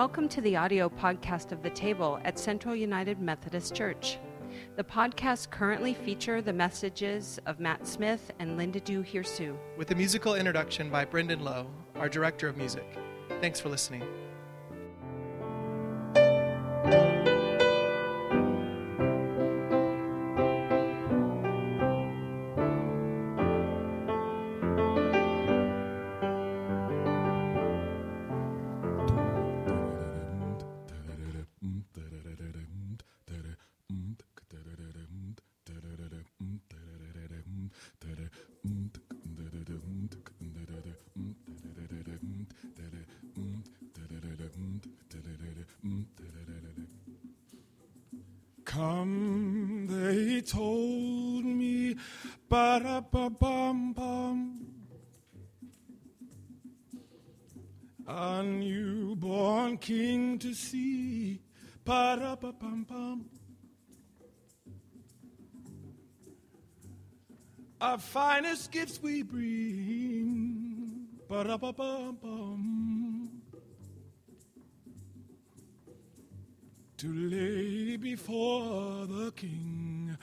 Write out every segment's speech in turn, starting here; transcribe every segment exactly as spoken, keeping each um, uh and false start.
Welcome to the audio podcast of The Table at Central United Methodist Church. The podcasts currently feature the messages of Matt Smith and Linda Du Hirsu, with a musical introduction by Brendan Lowe, our director of music. Thanks for listening. Come, they told me, ba-da-ba-bum-bum, a newborn king to see, ba-da-ba-bum-bum, our finest gifts we bring, ba-da-ba-bum-bum, to lay before the king.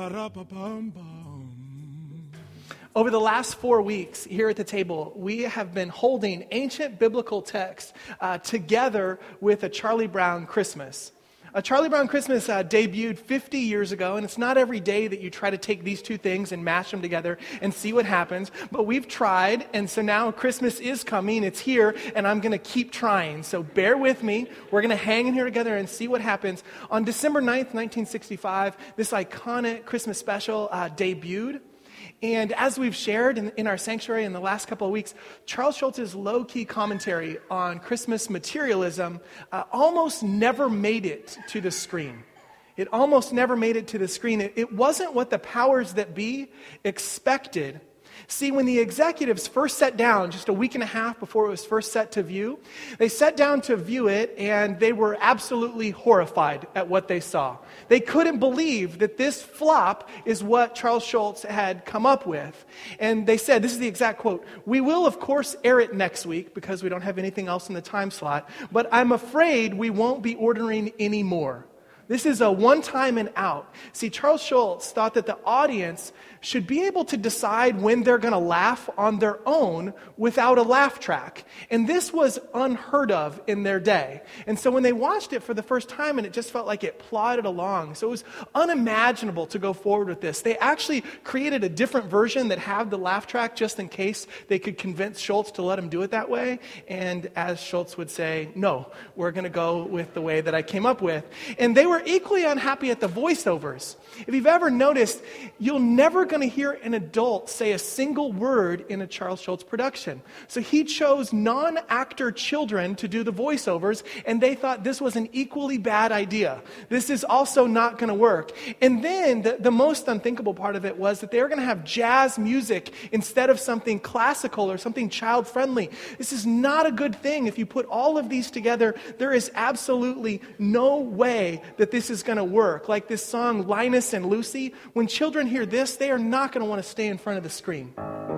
Ba-da-ba-bum-bum. Over the last four weeks here at the table, we have been holding ancient biblical texts uh, together with a Charlie Brown Christmas. A Charlie Brown Christmas uh, debuted fifty years ago, and it's not every day that you try to take these two things and mash them together and see what happens, but we've tried, and so now Christmas is coming, it's here, and I'm going to keep trying. So bear with me. We're going to hang in here together and see what happens. On December ninth, nineteen sixty-five, this iconic Christmas special uh, debuted. And as we've shared in, in our sanctuary in the last couple of weeks, Charles Schulz's low-key commentary on Christmas materialism uh, almost never made it to the screen. It almost never made it to the screen. It, it wasn't what the powers that be expected. See, when the executives first sat down, just a week and a half before it was first set to view, they sat down to view it, and they were absolutely horrified at what they saw. They couldn't believe that this flop is what Charles Schulz had come up with. And they said, this is the exact quote, "We will, of course, air it next week because we don't have anything else in the time slot, but I'm afraid we won't be ordering any more. This is a one-time and out." See, Charles Schulz thought that the audience should be able to decide when they're going to laugh on their own without a laugh track. And this was unheard of in their day. And so when they watched it for the first time, and it just felt like it plodded along. So it was unimaginable to go forward with this. They actually created a different version that had the laugh track just in case they could convince Schulz to let him do it that way. And as Schulz would say, no, we're going to go with the way that I came up with. And they were equally unhappy at the voiceovers. If you've ever noticed, you're never going to hear an adult say a single word in a Charles Schulz production. So he chose non-actor children to do the voiceovers, and they thought this was an equally bad idea. This is also not going to work. And then the, the most unthinkable part of it was that they were going to have jazz music instead of something classical or something child-friendly. This is not a good thing. If you put all of these together, there is absolutely no way that this is going to work. Like this song, Linus and Lucy, when children hear this, they are not going to want to stay in front of the screen.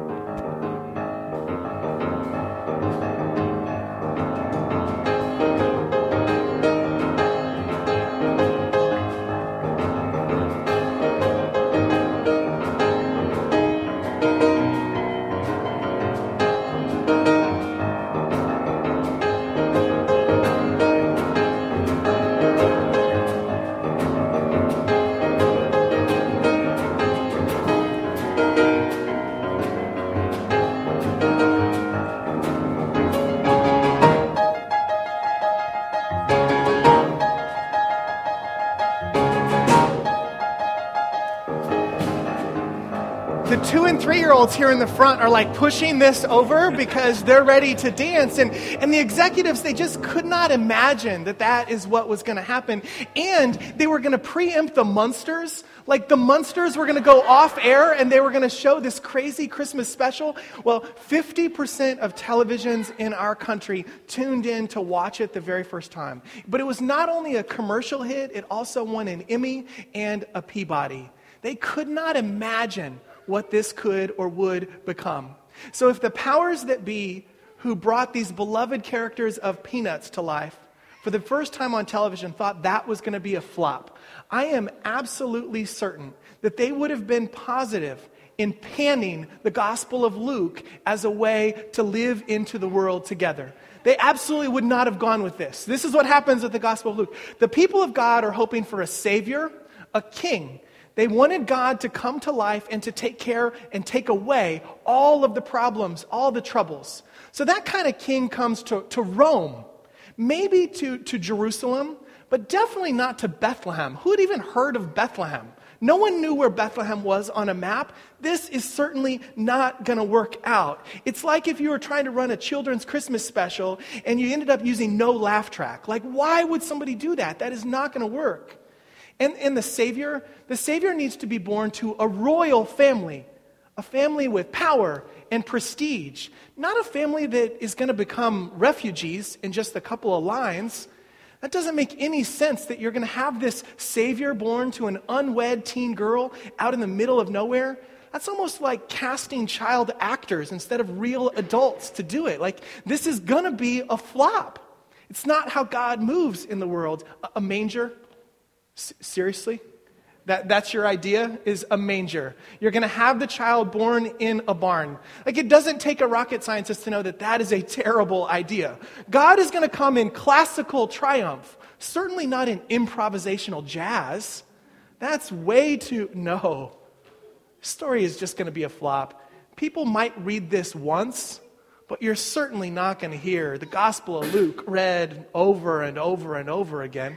Two and three-year-olds here in the front are like pushing this over because they're ready to dance. And, and the executives, they just could not imagine that that is what was going to happen. And they were going to preempt the Munsters. Like the Munsters were going to go off air and they were going to show this crazy Christmas special. Well, fifty percent of televisions in our country tuned in to watch it the very first time. But it was not only a commercial hit, it also won an Emmy and a Peabody. They could not imagine what this could or would become. So if the powers that be who brought these beloved characters of Peanuts to life for the first time on television, thought that was going to be a flop. I am absolutely certain that they would have been positive in panning the Gospel of Luke as a way to live into the world together. They absolutely would not have gone with this. This is what happens with the Gospel of Luke. The people of God are hoping for a Savior, a King. They wanted God to come to life and to take care and take away all of the problems, all the troubles. So that kind of king comes to, to Rome, maybe to, to Jerusalem, but definitely not to Bethlehem. Who had even heard of Bethlehem? No one knew where Bethlehem was on a map. This is certainly not going to work out. It's like if you were trying to run a children's Christmas special and you ended up using no laugh track. Like, why would somebody do that? That is not going to work. And, and the Savior, the Savior needs to be born to a royal family, a family with power and prestige, not a family that is going to become refugees in just a couple of lines. That doesn't make any sense that you're going to have this Savior born to an unwed teen girl out in the middle of nowhere. That's almost like casting child actors instead of real adults to do it. Like, this is going to be a flop. It's not how God moves in the world. A, a manger? S- seriously? That, that's your idea, is a manger. You're going to have the child born in a barn. Like, it doesn't take a rocket scientist to know that that is a terrible idea. God is going to come in classical triumph, certainly not in improvisational jazz. That's way too, no. This story is just going to be a flop. People might read this once, but you're certainly not going to hear the Gospel of Luke read over and over and over again.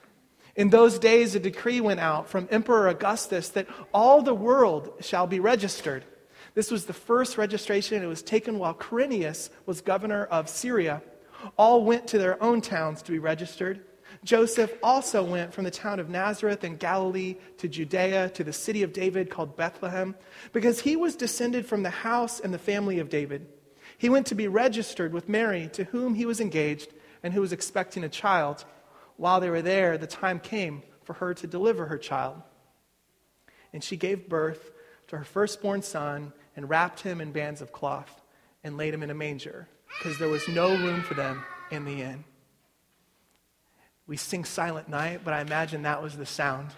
In those days, a decree went out from Emperor Augustus that all the world shall be registered. This was the first registration. It was taken while Quirinius was governor of Syria. All went to their own towns to be registered. Joseph also went from the town of Nazareth in Galilee to Judea, to the city of David called Bethlehem, because he was descended from the house and the family of David. He went to be registered with Mary, to whom he was engaged and who was expecting a child. While they were there, the time came for her to deliver her child. And she gave birth to her firstborn son and wrapped him in bands of cloth and laid him in a manger because there was no room for them in the inn. We sing Silent Night, but I imagine that was the sound.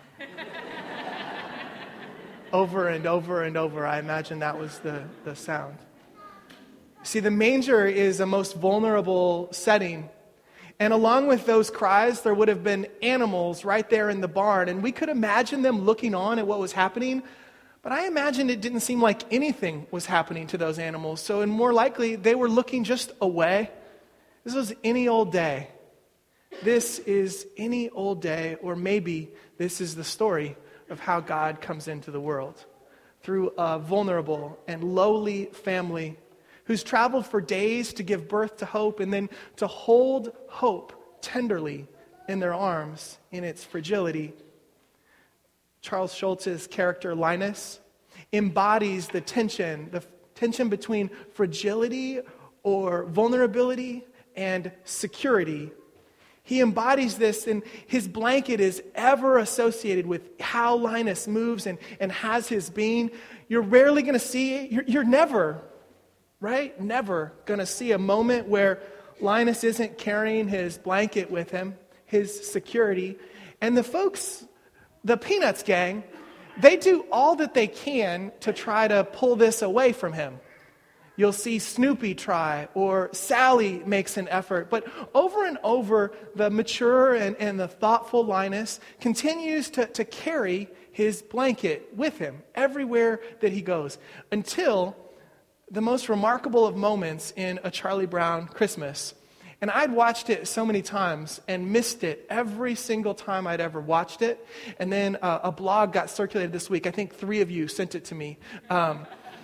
Over and over and over, I imagine that was the, the sound. See, the manger is a most vulnerable setting. And along with those cries, there would have been animals right there in the barn. And we could imagine them looking on at what was happening. But I imagine it didn't seem like anything was happening to those animals. So, and more likely, they were looking just away. This was any old day. This is any old day, or maybe this is the story of how God comes into the world through a vulnerable and lowly family who's traveled for days to give birth to hope and then to hold hope tenderly in their arms in its fragility. Charles Schulz's character Linus embodies the tension, the tension between fragility or vulnerability and security. He embodies this, and his blanket is ever associated with how Linus moves and, and has his being. You're rarely going to see it. You're, you're never Right? Never going to see a moment where Linus isn't carrying his blanket with him, his security. And the folks, the Peanuts gang, they do all that they can to try to pull this away from him. You'll see Snoopy try, or Sally makes an effort. But over and over, the mature and, and the thoughtful Linus continues to, to carry his blanket with him everywhere that he goes, until the most remarkable of moments in A Charlie Brown Christmas. And I'd watched it so many times and missed it every single time I'd ever watched it. And then uh, a blog got circulated this week. I think three of you sent it to me. Um,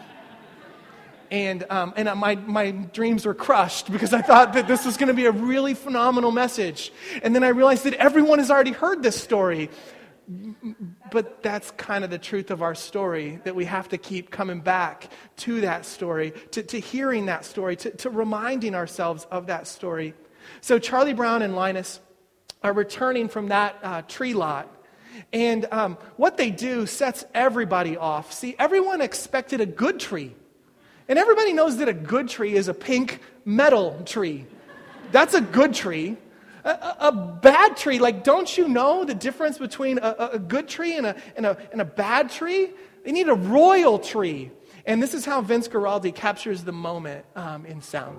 and um, and my, my dreams were crushed because I thought that this was going to be a really phenomenal message. And then I realized that everyone has already heard this story. But that's kind of the truth of our story, that we have to keep coming back to that story, to, to hearing that story, to, to reminding ourselves of that story. So Charlie Brown and Linus are returning from that uh, tree lot. And um, what they do sets everybody off. See, everyone expected a good tree. And everybody knows that a good tree is a pink metal tree. That's a good tree. A, a, a bad tree, like, don't you know the difference between a, a, a good tree and a, and, a, and a bad tree? They need a royal tree. And this is how Vince Guaraldi captures the moment um, in sound.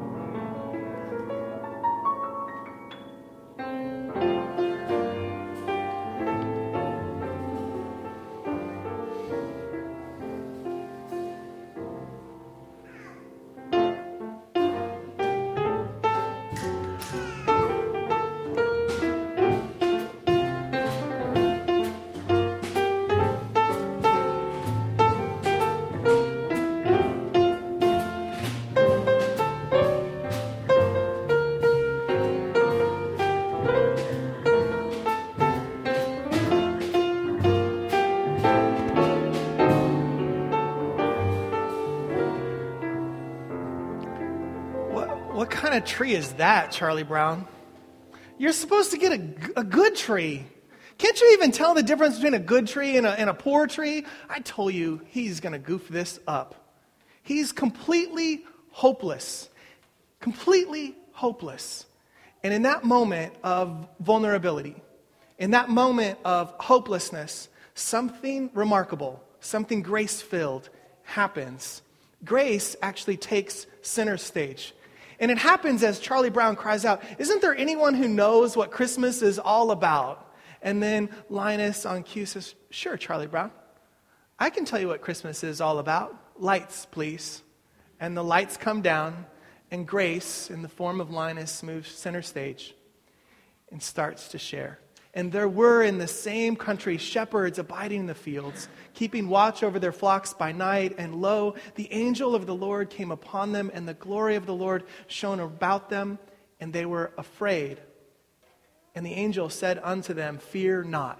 What kind of tree is that, Charlie Brown? You're supposed to get a, a good tree. Can't you even tell the difference between a good tree and a, and a poor tree? I told you, he's going to goof this up. He's completely hopeless. Completely hopeless. And in that moment of vulnerability, in that moment of hopelessness, something remarkable, something grace-filled happens. Grace actually takes center stage. And it happens as Charlie Brown cries out, "Isn't there anyone who knows what Christmas is all about?" And then Linus on cue says, "Sure, Charlie Brown. I can tell you what Christmas is all about. Lights, please." And the lights come down, and Grace, in the form of Linus, moves center stage and starts to share. And there were in the same country shepherds abiding in the fields, keeping watch over their flocks by night. And lo, the angel of the Lord came upon them, and the glory of the Lord shone about them, and they were afraid. And the angel said unto them, "Fear not."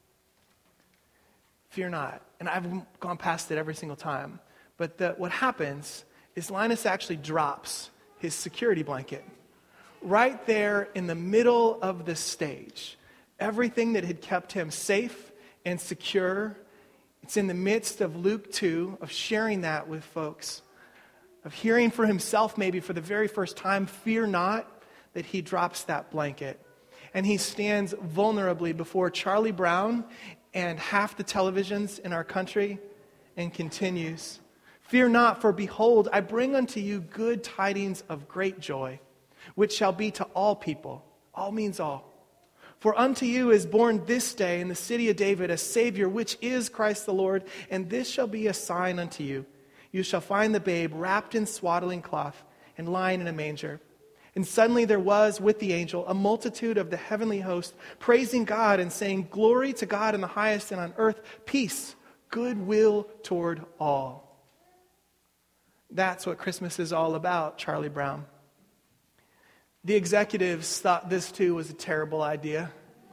Fear not. And I've gone past it every single time. But the, what happens is Linus actually drops his security blanket right there in the middle of the stage. Everything that had kept him safe and secure, it's in the midst of Luke two, of sharing that with folks, of hearing for himself maybe for the very first time, "Fear not," that he drops that blanket. And he stands vulnerably before Charlie Brown and half the televisions in our country and continues, "Fear not, for behold, I bring unto you good tidings of great joy, which shall be to all people." All means all. "For unto you is born this day in the city of David a Savior, which is Christ the Lord. And this shall be a sign unto you. You shall find the babe wrapped in swaddling cloth and lying in a manger." And suddenly there was with the angel a multitude of the heavenly host, praising God and saying, "Glory to God in the highest, and on earth peace, goodwill toward all." That's what Christmas is all about, Charlie Brown. The executives thought this too was a terrible idea.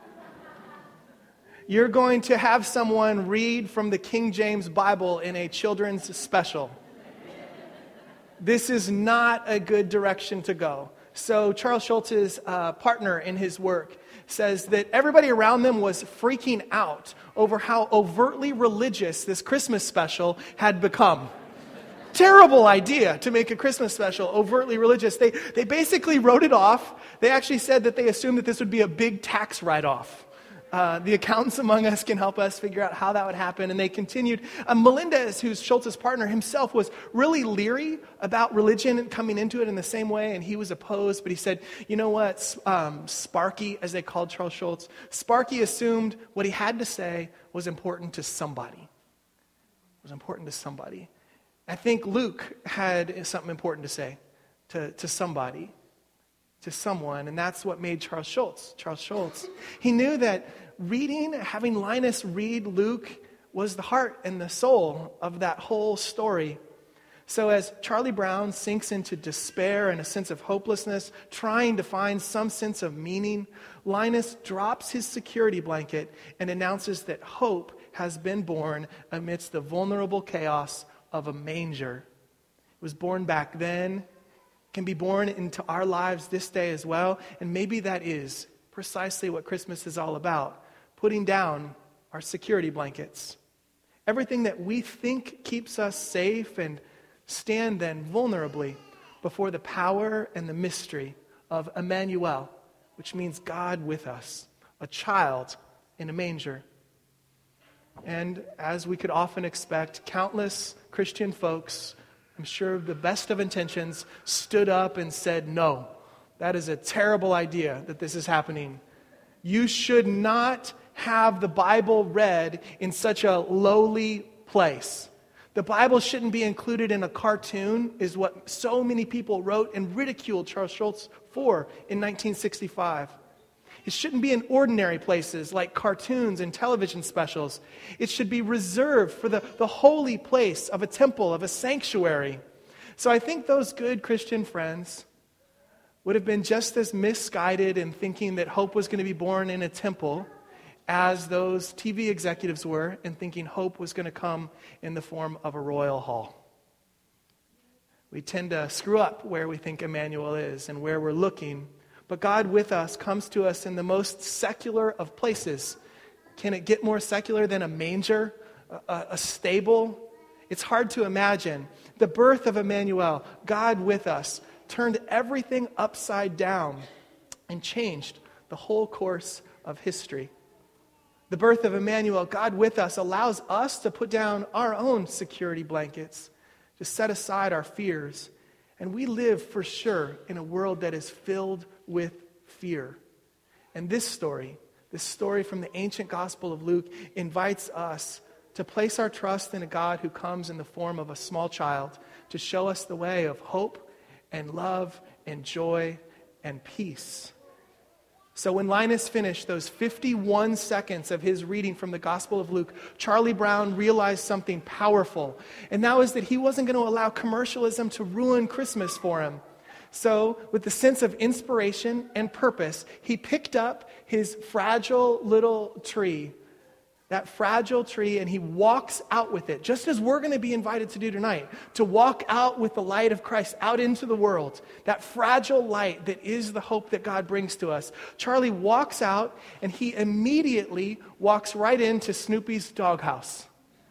You're going to have someone read from the King James Bible in a children's special. This is not a good direction to go. So Charles Schultz's uh, partner in his work says that everybody around them was freaking out over how overtly religious this Christmas special had become. Terrible idea to make a Christmas special overtly religious. They they basically wrote it off. They actually said that they assumed that this would be a big tax write-off. Uh, the accountants among us can help us figure out how that would happen. And they continued. Uh, Melendez, who's Schultz's partner himself, was really leery about religion coming into it in the same way, and he was opposed. But he said, you know what, um, Sparky, as they called Charles Schultz, Sparky assumed what he had to say was important to somebody. Was important to somebody. I think Luke had something important to say to, to somebody, to someone, and that's what made Charles Schultz, Charles Schultz. He knew that reading, having Linus read Luke was the heart and the soul of that whole story. So as Charlie Brown sinks into despair and a sense of hopelessness, trying to find some sense of meaning, Linus drops his security blanket and announces that hope has been born amidst the vulnerable chaos of a manger. It was born back then, can be born into our lives this day as well, and maybe that is precisely what Christmas is all about, putting down our security blankets. Everything that we think keeps us safe, and stand then vulnerably before the power and the mystery of Emmanuel, which means God with us, a child in a manger. And as we could often expect, countless Christian folks, I'm sure the best of intentions, stood up and said, no, that is a terrible idea that this is happening. You should not have the Bible read in such a lowly place. The Bible shouldn't be included in a cartoon, is what so many people wrote and ridiculed Charles Schulz for in nineteen sixty-five. It shouldn't be in ordinary places like cartoons and television specials. It should be reserved for the, the holy place of a temple, of a sanctuary. So I think those good Christian friends would have been just as misguided in thinking that hope was going to be born in a temple as those T V executives were in thinking hope was going to come in the form of a royal hall. We tend to screw up where we think Emmanuel is and where we're looking. But God with us comes to us in the most secular of places. Can it get more secular than a manger, a, a stable? It's hard to imagine. The birth of Emmanuel, God with us, turned everything upside down and changed the whole course of history. The birth of Emmanuel, God with us, allows us to put down our own security blankets, to set aside our fears. And we live for sure in a world that is filled with fear. And this story, this story from the ancient Gospel of Luke, invites us to place our trust in a God who comes in the form of a small child to show us the way of hope and love and joy and peace. So when Linus finished those fifty-one seconds of his reading from the Gospel of Luke, Charlie Brown realized something powerful. And that was that he wasn't going to allow commercialism to ruin Christmas for him. So with the sense of inspiration and purpose, he picked up his fragile little tree, that fragile tree, and he walks out with it, just as we're going to be invited to do tonight, to walk out with the light of Christ out into the world, that fragile light that is the hope that God brings to us. Charlie walks out, and he immediately walks right into Snoopy's doghouse.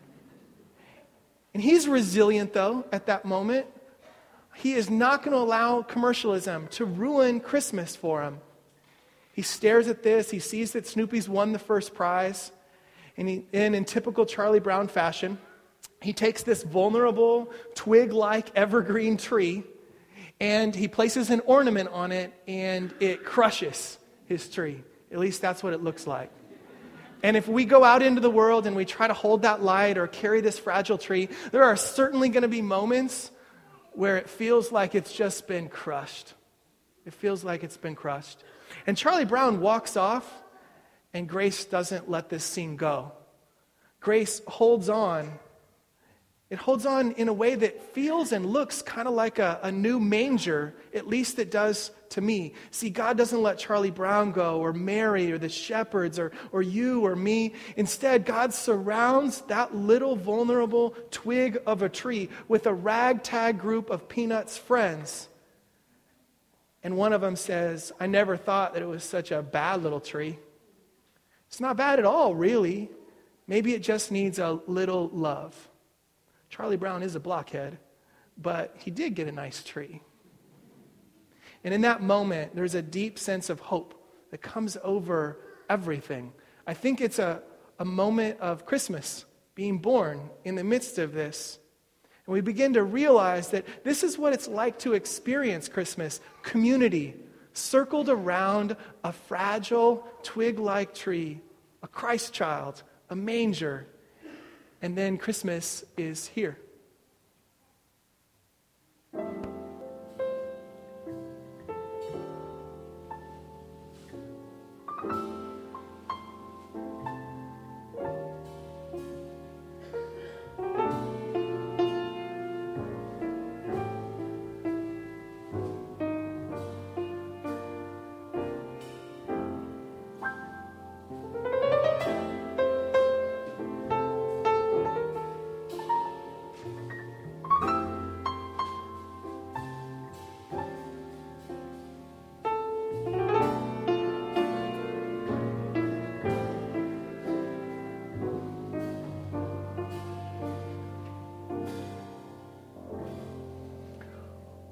And he's resilient, though, at that moment. He is not going to allow commercialism to ruin Christmas for him. He stares at this. He sees that Snoopy's won the first prize. And, he, and in typical Charlie Brown fashion, he takes this vulnerable, twig-like evergreen tree, and he places an ornament on it, and it crushes his tree. At least that's what it looks like. And if we go out into the world and we try to hold that light or carry this fragile tree, there are certainly going to be moments where it feels like it's just been crushed. It feels like it's been crushed. And Charlie Brown walks off, and Grace doesn't let this scene go. Grace holds on. It holds on in a way that feels and looks kind of like a, a new manger, at least it does to me. See, God doesn't let Charlie Brown go, or Mary, or the shepherds, or, or you, or me. Instead, God surrounds that little vulnerable twig of a tree with a ragtag group of Peanuts friends. And one of them says, I never thought that it was such a bad little tree. It's not bad at all, really. Maybe it just needs a little love. Charlie Brown is a blockhead, but he did get a nice tree. And in that moment, there's a deep sense of hope that comes over everything. I think it's a, a moment of Christmas being born in the midst of this. And we begin to realize that this is what it's like to experience Christmas, community, circled around a fragile, twig-like tree, a Christ child, a manger. And then Christmas is here.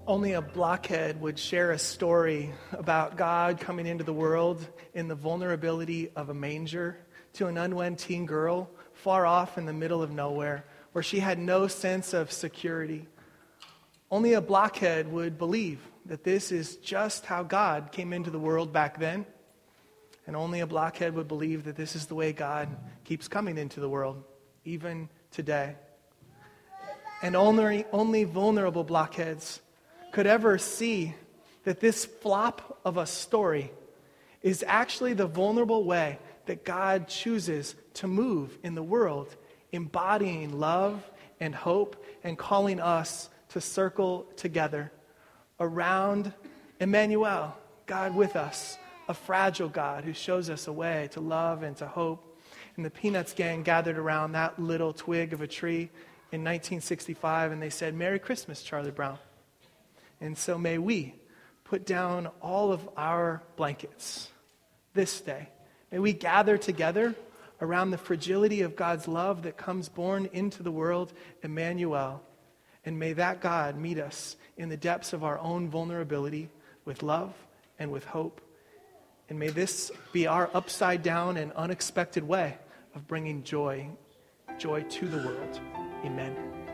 Only a blockhead would share a story about God coming into the world in the vulnerability of a manger to an unwed teen girl far off in the middle of nowhere where she had no sense of security. Only a blockhead would believe that this is just how God came into the world back then. And only a blockhead would believe that this is the way God keeps coming into the world, even today. And only, only vulnerable blockheads could ever see that this flop of a story is actually the vulnerable way that God chooses to move in the world, embodying love and hope and calling us to circle together around Emmanuel, God with us, a fragile God who shows us a way to love and to hope. And the Peanuts gang gathered around that little twig of a tree in nineteen sixty-five, and they said, "Merry Christmas, Charlie Brown." And so may we put down all of our blankets this day. May we gather together around the fragility of God's love that comes born into the world, Emmanuel. And may that God meet us in the depths of our own vulnerability with love and with hope. And may this be our upside down and unexpected way of bringing joy, joy to the world. Amen.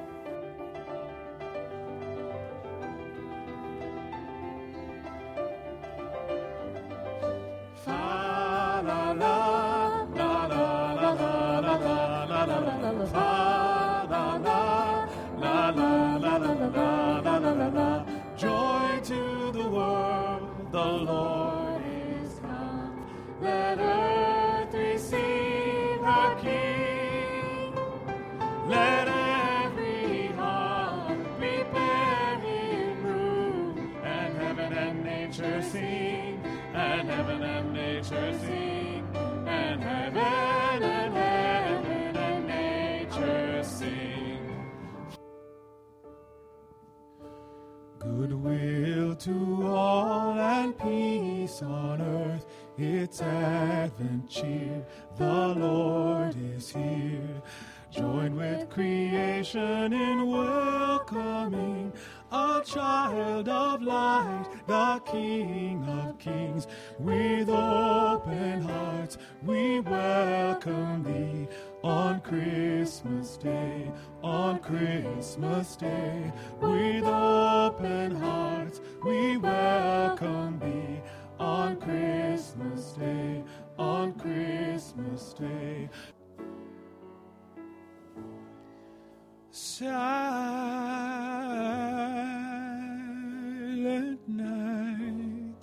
Joy to the world, the Lord is come. Let earth receive her King. Let every heart prepare him room. And heaven and nature sing, and heaven and nature sing, and heaven and heaven and nature sing. Goodwill to all and peace on earth, it's Advent cheer, the Lord is here. Join with creation in welcoming a child of light, the King of kings. With open hearts we welcome thee on Christmas Day, on Christmas Day. With open hearts we welcome thee on Christmas Day, on Christmas Day. Silent night,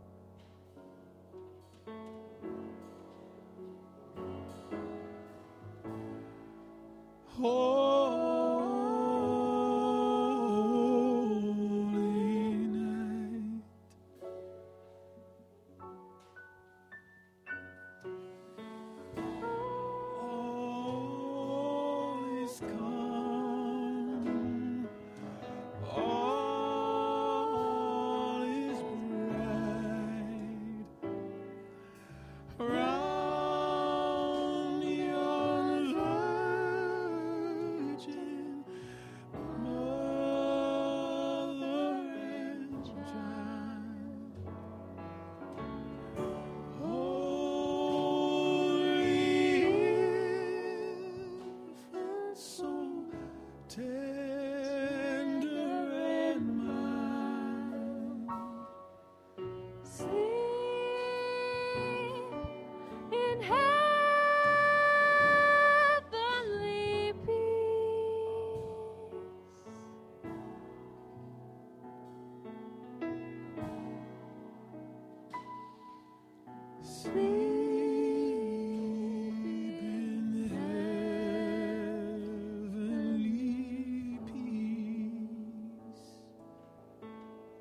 holy night, all is calm.